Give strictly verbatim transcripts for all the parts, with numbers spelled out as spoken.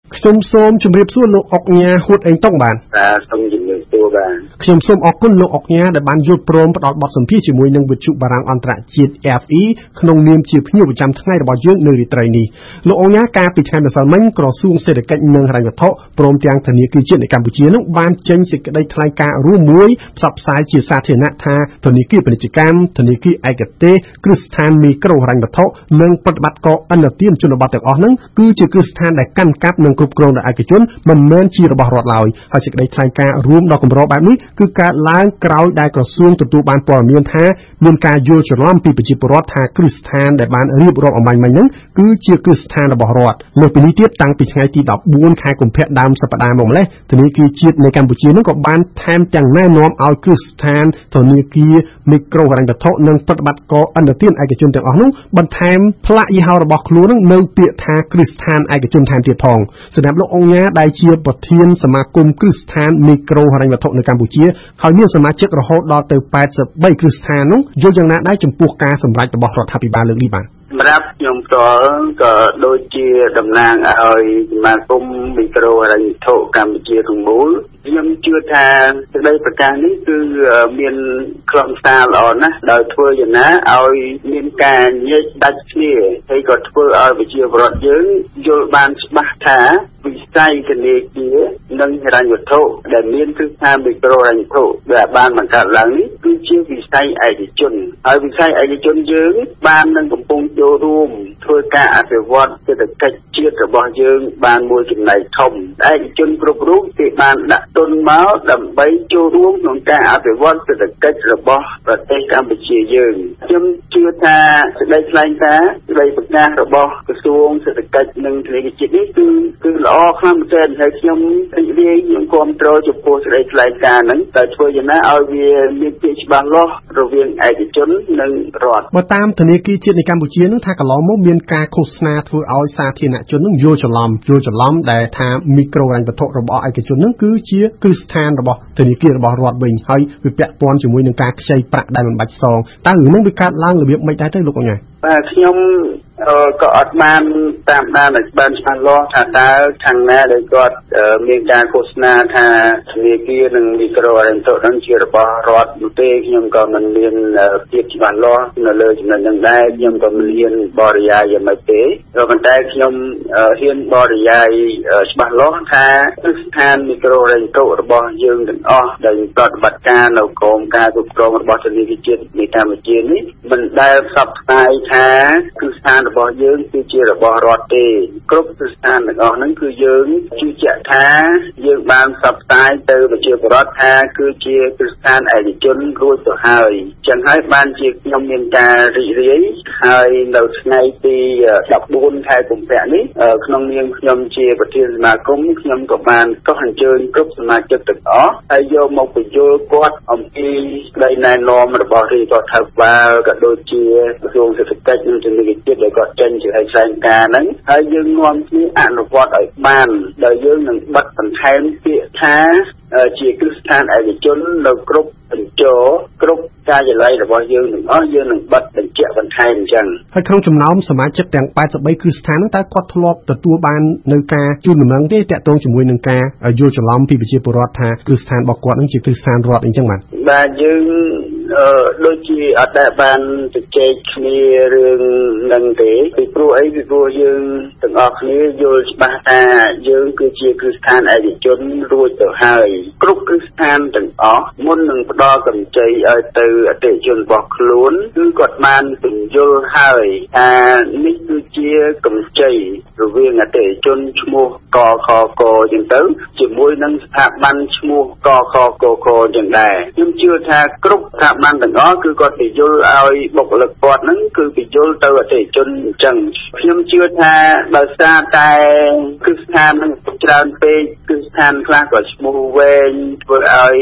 ខ្ញុំសូមជម្រាបសួរលោកអុកញ៉ាហួតអេងតុងបានបាទសូមជម្រាបសួរបាទខ្ញុំសូមអរគុណលោកអុកញ៉ាដែលបានយល់ព្រមផ្ដល់បទសម្ភាសន៍ជាមួយនឹងវិទ្យុបារាំងអន្តរជាតិ F E ក្នុងនាមជាភ្ញៀវប្រចាំថ្ងៃរបស់យើងនៅរាត្រីនេះលោកអុកញ៉ាកាលពីថ្ងៃម្សិលមិញក្រសួងសេដ្ឋកិច្ចនិងហិរញ្ញវត្ថុព្រមទាំងធនាគារជាតិនៃកម្ពុជានឹងបានចេញសេចក្តីថ្លែងការណ៍រួមមួយផ្សព្វផ្សាយជាសាធារណៈថាធនាគារពាណិជ្ជកម្មធនាគារឯកទេសគ្រឹះស្ថានមីក្រូហិរញ្ញវត្ថុនិងប្រតិបត្តិការឥណទានជនបទទាំងអស់ហ្នឹងគឺជាគ្រឹះស្ថានដែលកាន់កាប់និងគ្រប់គ្រងដោយឯកជនមិនមែនជារបស់រដ្ឋឡើយហើយសេចក្តីថ្លែងការណ៍រួមដ៏កម្របែបនេះគឺកើតឡើងក្រោយដែលក្រសួងទទួលបានព័ត៌មានថាមានការយល់ច្រឡំពីប្រជាពលរដ្ឋថាគ្រឹះស្ថានដែលបានរៀបរាប់អំបញ្ញមិញហ្នឹងគឺជាគ្រឹះស្ថានរបស់រដ្ឋលើពីនេះទៀតតាំងពីថ្ងៃទីដប់បួនខែកុម្ភៈដើមសប្តាហ៍មកម្លេះធនាគារជាតិនៃកម្ពុជានឹងក៏បានថែមទាំងណែនាំឲ្យគ្រឹះស្ថានធនាគារមីក្រូហិរញ្ញវត្ថុនិងប្រតិបត្តិការឥណទានឯកជនទាំងអស់នោះបន្ថែមផ្លាកយីហោរបស់ខ្លួននឹងនៅពាក្យថាគ្រឹះស្ថានឯកជនថែមទៀតផងសម្រាប់លោកអង្ញាដែលជាប្រធានសមាគមគ្រឹះស្ថានមីក្រូហិរញ្ញវត្ថុនៅកម្ពុជាហើយមានសមាជិករហូតដល់ទៅแปดสิบสามគ្រឹះស្ថាននោះយល់យ៉ាងណាដែរចំពោះការសម្រេចរបស់រដ្ឋាភិបាលលើកនេះបាទសម្រាប់ខ្ញុំផ្ទាល់ក៏ដូចជាតំណាងឲ្យសមាគមមីក្រូហិរញ្ញវត្ថុកម្ពុជាទាំងមូលខ្ញុំជឿថាសេចក្តីប្រកាសនេះគឺមានខ្លឹមសារល្អណាស់ដោយធ្វើយ៉ាងណាឲ្យមានការញែកដាច់គ្នាហើយក៏ធ្វើឲ្យប្រជាពលរដ្ឋយើងយល់បានច្បាស់ថាវិស័យធនាគារនិងហិរញ្ញវត្ថុដែលមានគ្រឹះស្ថានមីក្រូហិរញ្ញវត្ថុដែលបានបង្កើតឡើងនេះគឺជាវិស័យឯកជនហើយវិស័យឯកជនយើងបាននឹងកំពុងចូលរួមធ្វើការអភិវឌ្ឍសេដ្ឋកិច្ចជាតិរបស់យើងបានមួយចំណែកធំឯកជនគ្រប់រូបគេបានដាក់ទុនមកដើម្បីចូលរួមក្នុងការអភិវឌ្ឍសេដ្ឋកិច្ចរបស់ប្រទេសកម្ពុជាយើងខ្ញុំជឿថាសេចក្តីថ្លែងការណ៍សេចក្តីប្រកាសរបស់ក្រសួងសេដ្ឋកិច្ចនិងធនាគារជាតិនេះគឺគឺល្អខ្លាំងមែនទែនហើយខ្ញុំរីករាយខ្ញុំគាំទ្រចំពោះសេចក្តីថ្លែងការណ៍ហ្នឹងតែធ្វើយ៉ាងណាឲ្យវាមានភាពច្បាស់លាស់រវាងឯកជននិងរដ្ឋបើតាមធនាគារជាតិនៃកម្ពុជានឹងថាកន្លងមកមានការឃោសនាធ្វើឲ្យសាធារណជននឹងយល់ច្រឡំយល់ច្រឡំដែលថាមីក្រូហិរញ្ញវត្ថុរបស់ឯកជននឹងគឺជាគ្រឹះស្ថានរបស់ធនាគាររបស់រដ្ឋវិញហើយវាពាក់ព័ន្ធជាមួយនឹងការខ្ចីប្រាក់ដែលមិនបាច់សងតើរឿងនេះវាកើតឡើងរបៀបម៉េចដែរទៅលោកអញ្ញ៉ាបាទខ្ញុំក៏អត់បានតាមដានឲ្យបានច្បាស់លាស់ថាតើខាងណាដែលគាត់មានការឃោសនាថាធនាគារនិងមីក្រូហិរញ្ញវត្ថុនឹងជារបស់រដ្ឋនោះទេខ្ញុំក៏មិនមានភាពច្បាស់លាស់នៅលើចំណុចហ្នឹងដែរខ្ញុំក៏មិនហ៊ានបរិយាយយ៉ាងម៉េចទេក៏ប៉ុន្តែខ្ញុំហ៊ានបរិយាយច្បាស់លាស់ថាគ្រឹះស្ថានមីក្រូហិរញ្ញវត្ថុរបស់យើងទាំងអស់ដែលប្រតិបត្តិការនៅក្រោមការគ្រប់គ្រងរបស់ធនាគារជាតិនៃកម្ពុជានេះមិនដែលផ្សព្វផ្សាយថាគ្រឹះស្ថានរបស់យើងគឺជារបស់រដ្ឋទេគ្រប់គ្រឹះស្ថានទាំងអស់ហ្នឹងគឺយើងជឿជាក់ថាយើងបានផ្សព្វផ្សាយទៅប្រជាពលរដ្ឋថាគឺជាគ្រឹះស្ថានឯកជនរួចទៅហើយចឹងហើយបានជាខ្ញុំមានការរីករាយហើយនៅថ្ងៃទីដប់បួនខែកុម្ភៈនេះក្នុងនាមខ្ញុំជាប្រធានសមាគមខ្ញុំក៏បានកោះអញ្ជើញគ្រប់សមាជិកទាំងអស់ហើយយកមកបញ្យល់គាត់អំពីក្តីណែនាំរបស់រាជរដ្ឋាភិបាលក៏ដូចជាក្រសួងសេដ្ឋកិច្ចនិងធនាគារជាតិដែលគាត់ចេញជាឯកសារការហ្នឹងហើយយើងនាំគ្នាអនុវត្តឲ្យបានដោយយើងនឹងបិទបន្ថែមពាក្យថាជាគ្រឹះស្ថានឯកជននៅគ្រប់បញ្ចរគ្រប់ការិយាល័យរបស់យើងទាំងអស់យើងនឹងបិទបញ្ជាក់បន្ថែមអញ្ចឹងហើយក្នុងចំណោមសមាជិកទាំងแปดสิบสามគ្រឹះស្ថានហ្នឹងតើគាត់ធ្លាប់ទទួលបាននៅការជូនដំណឹងទេតាក់ទងជាមួយនឹងការយល់ច្រឡំពីប្រជាពលរដ្ឋថាគ្រឹះស្ថានរបស់គាត់ហ្នឹងជាគ្រឹះស្ថានរដ្ឋអញ្ចឹងបាទបាទយើងអឺដូចជាអត់ដែលបានជជែកគ្នារឿងហ្នឹងទេពីព្រោះអីពីព្រោះយើងទាំងអស់គ្នាយល់ច្បាស់ថាយើងគឺជាគ្រឹះស្ថានឯកជនរួចទៅហើយគ្រប់គ្រឹះស្ថានទាំងអស់មុននឹងផ្ដល់កម្ចីឲ្យទៅអតិថិជនរបស់ខ្លួនគឺគាត់បានបញ្យល់ហើយថានេះគឺជាកម្ចីរវាងអតិថិជនឈ្មោះកខកអញ្ចឹងទៅជាមួយនឹងស្ថាប័នឈ្មោះកខកកអញ្ចឹងដែរខ្ញុំជឿថាគ្រប់ស្ថាប័នទាំងអស់គឺគាត់បញ្យល់ឲ្យបុគ្គលិកគាត់ហ្នឹងគឺបញ្យល់ទៅអតិថិជនអញ្ចឹងខ្ញុំជឿថាដោយសារតែគ្រឹះស្ថានហ្នឹងច្រើនពេកគ្រឹះស្ថានខ្លះក៏ឈ្មោះវែងធ្វើឲ្យប្រជា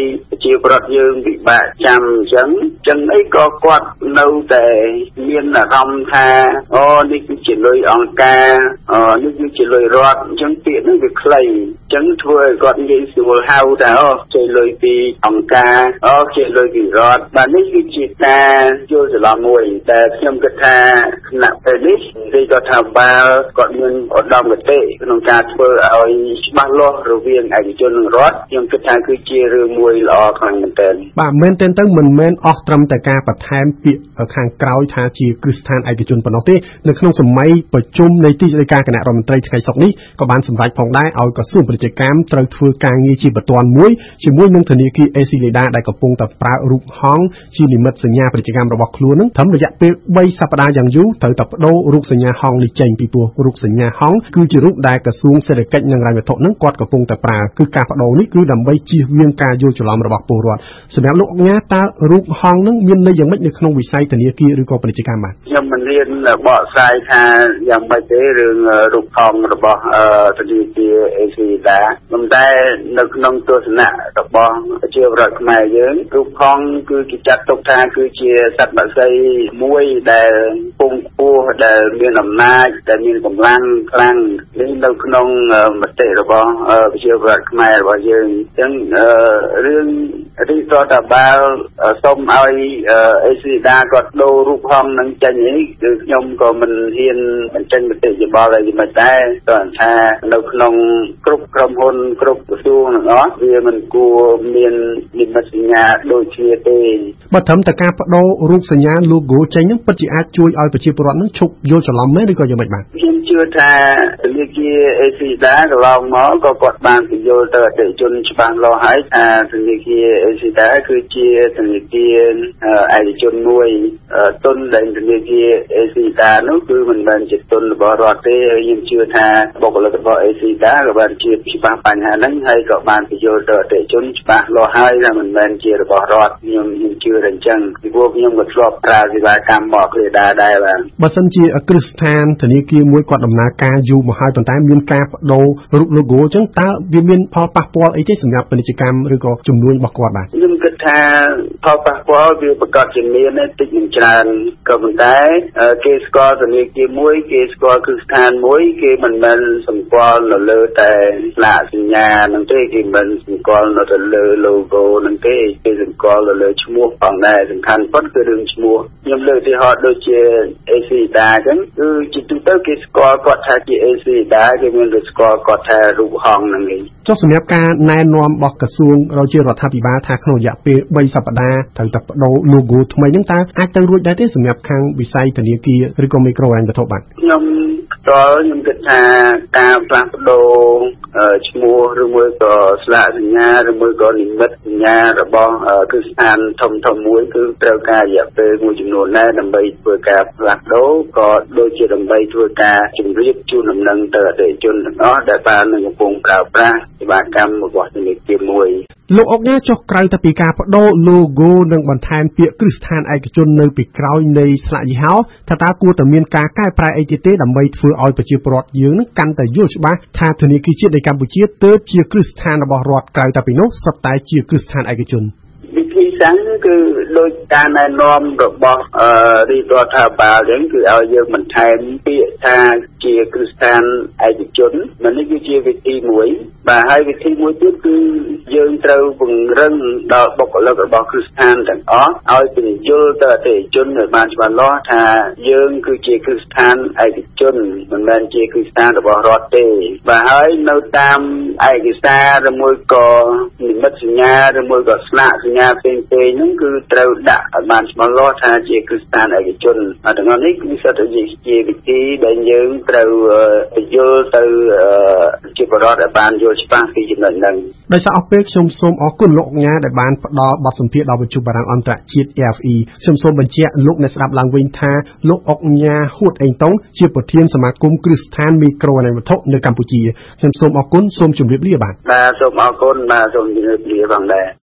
ជាប្រដ្ឋយើងពិបាកចាំអញ្ចឹងអញ្ចឹងអីក៏គាត់នៅតែមានអារម្មណ៍ថាអូនេះគឺជាលុយអង្គការអូនេះគឺជាលុយរដ្ឋអញ្ចឹងពាក្យនេះវាខ្លីអញ្ចឹងធ្វើឲ្យគាត់និយាយស្រួលហៅថាអូជាលុយពីអង្គការអូជាលុយពីរដ្ឋបាទនេះគឺជាការយល់ច្រឡំមួយតែខ្ញុំគិតថាគណៈពេលនេះនិយាយគាត់ថាបើគាត់មានឧត្តមគតិក្នុងការធ្វើឲ្យច្បាស់លាស់រវាងឯកជននិងរដ្ឋខ្ញុំគិតថាគឺជារឿងមួយល្អខ្លាំងមែនទែនបាទមែនទែនទៅមិនមែនអស់ត្រឹមតែការបន្ថែមពាក្យខាងក្រោយថាជាគ្រឹះស្ថានឯកជនប៉ុណ្ណោះទេនៅក្នុងសម័យប្រជុំនៃទីស្តីការគណៈរដ្ឋមន្ត្រីថ្ងៃសុក្រនេះក៏បានសម្រេចផងដែរឲ្យក្រសួងពាណិជ្ជកម្មត្រូវធ្វើការងារជាបន្ទាន់មួយជាមួយនឹងធនាគារ អេ ស៊ី Leda ដែលកំពុងតែប្រើរូបហង្សជានិមិត្តសញ្ញាពាណិជ្ជកម្មរបស់ខ្លួននឹងត្រឹមរយៈពេលបីសប្តាហ៍យ៉ាងយូរត្រូវតែបដូររូបសញ្ញាហង្សនេះចេញពីព្រោះរូបសញ្ញាហង្សគឺជារូបដែលក្រសួងសេដ្ឋកិច្ចនិងហិរញ្ញវត្ថុនឹងគាត់កំពុងតែប្រើគឺការបដូរនេះគឺដើម្បីជៀសវាងការយល់ច្រឡំរបស់ពលរដ្ឋសម្រាប់លោកអង្ញាតើរូបហង្សនឹងមានន័យយ៉ាងម៉េចនៅក្នុងវិស័យធនាគារឬក៏ពាណិជ្ជកម្មបាទខ្ញុំមិនរៀនបកស្រាយថាយ៉ាងម៉េចទេរឿងរូបហង្សរបស់ធនាគារ អេ ស៊ី Leda ប៉ុន្តែនៅក្នុងទស្សនៈរបស់ប្រជាពលរដ្ឋខ្មែរយើងរូបហង្សគឺគេចាត់ទុកថាគឺជាសត្វបក្សីមួយដែលពងពោះដែលមានអំណាចដែលមានកម្លាំងខ្លាំងនេះនៅក្នុងមតិរបស់ប្រជាពលរដ្ឋខ្មែររបស់យើងអញ្ចឹងរឿងរីករដ្ឋបាលសូមឲ្យ អេ ស៊ី Leda គាត់ដូររូបហង្សនឹងចេញនេះគឺខ្ញុំក៏មិនហ៊ានបញ្ចេញមតិយោបល់អីមិនដែរគាត់ថានៅក្នុងគ្រប់ក្រុមហ៊ុនគ្រប់ក្រសួងទាំងអស់វាមិនគួរមាននិមិត្តសញ្ញាដូចគ្នាទេបើត្រឹមតែការបដូររូបសញ្ញា logo ចេញហ្នឹងពិតជាអាចជួយឲ្យប្រជាពលរដ្ឋនឹងឈប់យល់ច្រឡំមែនឬក៏យ៉ាងម៉េចបាទខ្ញុំជឿថាធនាគារ អេ ស៊ី Leda កន្លងមកក៏គាត់បានពន្យល់ទៅអតិថិជនច្បាស់លាស់ហើយថាធនាគារ អេ ស៊ី Leda គឺជាធនាគារឯកជនមួយទុនដែលធនាគារ អេ ស៊ី Leda នោះគឺមិនមែនជាទុនរបស់រដ្ឋទេហើយខ្ញុំជឿថាបុគ្គលិករបស់ អេ ស៊ី Leda ក៏បានជាច្បាស់បញ្ហាហ្នឹងហើយក៏បានពន្យល់ទៅអតិថិជនច្បាស់លាស់ហើយថាមិនមែនជារបស់រដ្ឋខ្ញុំខ្ញុំជឿតែអញ្ចឹងពីព្រោះខ្ញុំក៏ធ្លាប់ប្រើសេវាកម្មរបស់ Leda ដែរបាទបើសិនជាគ្រឹះស្ថានធនាគារមួយគាត់ដំណើរការយូរមកហើយប៉ុន្តែមានការបដូររូប logo អញ្ចឹងតើវាមានផលប៉ះពាល់អីទេសម្រាប់ពាណិជ្ជកម្មឬក៏ជំនួញរបស់គាត់បាទខ្ញុំគិតថាផលប៉ះពាល់វាប្រកាសជាមានតិចមិនច្រើនក៏ប៉ុន្តែគេស្គាល់ធនាគារមួយគេស្គាល់គ្រឹះស្ថានមួយគេមិនមែនសម្គាល់នៅលើតែស្លាកសញ្ញានឹងទេគេមិនសម្គាល់នៅទៅលើ logo នឹងទេគេសម្គាល់ទៅលើឈ្មោះផងដែរសំខាន់ប៉ុនគឺរឿងឈ្មោះខ្ញុំលើកឧទាហរណ៍ដូចជា អេ ស៊ី Leda អញ្ចឹងគឺជាទូទៅគេស្គាល់គាត់ថាជា អេ ស៊ី Leda គេមានគេស្គាល់គាត់ថារូបហង្សហ្នឹងឯងចុះសម្រាប់ការណែនាំរបស់ក្រសួងរាជរដ្ឋាភិបាលថាក្នុងរយៈពេលបីសប្តាហ៍ត្រូវតែបដូរ logo ថ្មីហ្នឹងតើអាចទៅរួចដែរទេសម្រាប់ខាងវិស័យធនាគារឬក៏មីក្រូហិរញ្ញវត្ថុបាទខ្ញុំផ្ទាល់ខ្ញុំគិតថាការផ្លាស់ប្ដូរឈ្មោះឬមួយក៏ស្លាកសញ្ញាឬមួយក៏និមិត្តសញ្ញារបស់គ្រឹះស្ថានធំធំមួយគឺត្រូវការរយៈពេលមួយចំនួនដែរដើម្បីធ្វើការផ្លាស់ប្ដូរក៏ដូចជាដើម្បីធ្វើការជម្រាបជូនដំណឹងទៅអតិថិជនទាំងអស់ដែលបាននឹងកំពុងប្រើប្រាស់សេវាកម្មរបស់ធនាគារមួយលោកអុកញ៉ាចុះក្រៅទៅពីការបដូរ logo និងបន្ថែមពាក្យគ្រឹះស្ថានឯកជននៅពីក្រោយនៃស្លាកយីហោថាតើគួរតែមានការកែប្រែអីទៀតទេដើម្បីធ្វើឲ្យប្រជាពលរដ្ឋយើងនឹងកាន់តែយល់ច្បាស់ថាធនាគារជាតិនៃកម្ពុជាទើបជាគ្រឹះស្ថានរបស់រដ្ឋក្រៅតែពីនោះសុទ្ធតែជាគ្រឹះស្ថានឯកជនវិធីសាស្ត្រគឺដោយការណែនាំរបស់រាជរដ្ឋាភិបាលហ្នឹងគឺឲ្យយើងបន្ថែមពាក្យថាជាគ្រឹះស្ថានឯកជននេះគឺជាវិធីមួយបាទហើយវិធីមួយទៀតគឺយើងត្រូវពង្រឹងដល់បុគ្គលិករបស់គ្រឹះស្ថានទាំងអស់ឲ្យពន្យល់ទៅអតិថិជនឲ្យបានច្បាស់លាស់ថាយើងគឺជាគ្រឹះស្ថានឯកជនមិនមែនជាគ្រឹះស្ថានរបស់រដ្ឋទេបាទហើយនៅតាមឯកសារឬមួយក៏និមិត្តសញ្ញាឬមួយក៏ស្លាកសញ្ញាផ្សេងៗហ្នឹងគឺត្រូវដាក់ឲ្យបានច្បាស់លាស់ថាជាគ្រឹះស្ថានឯកជនអាទាំងនេះគឺសិតតែជាវិធីដែលយើងត្រូវយល់ទៅជាបរិបទឲ្យបានយល់ច្បាស់ពីចំណុចហ្នឹងដោយសារអស់ពេលខ្ញុំសូមអរគុណលោកអង្ញាដែលបានផ្ដល់បទសម្ភាសន៍ដល់វិទ្យុបារាំងអន្តរជាតិ អេ អេហ្វ អ៊ី ខ្ញុំសូមបញ្ជាក់លោកអ្នកស្ដាប់ឡើងវិញថាលោកអុកញ៉ាហួតអេងតុងជាប្រធានសមាគមគ្រឹះស្ថានមីក្រូហិរញ្ញវត្ថុនៅកម្ពុជាខ្ញុំសូមអរគុណសូមជម្រាបលាបាទបាទសូមអរគុណបាទសូមជម្រាបលាផងដែរ